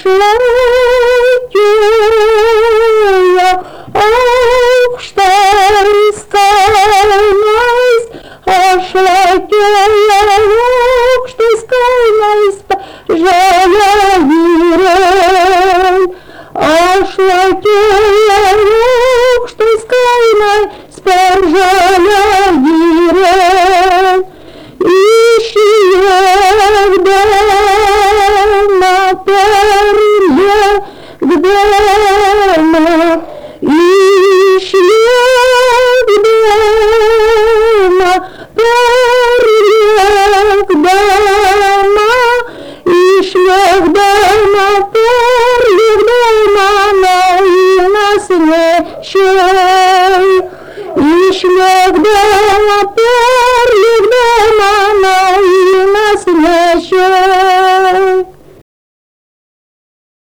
šlaķoja augštais kalnais, šlaķoja augštais kalnais pa žaļa jūrai. Šlaķoja augštais kalnais par žaļa jūrai. Išjēgdama perjēgdama, išjēgdama perjēgdama, išjēgdama perjēgdama, nainas nešai, išjēgdama perjēgdama.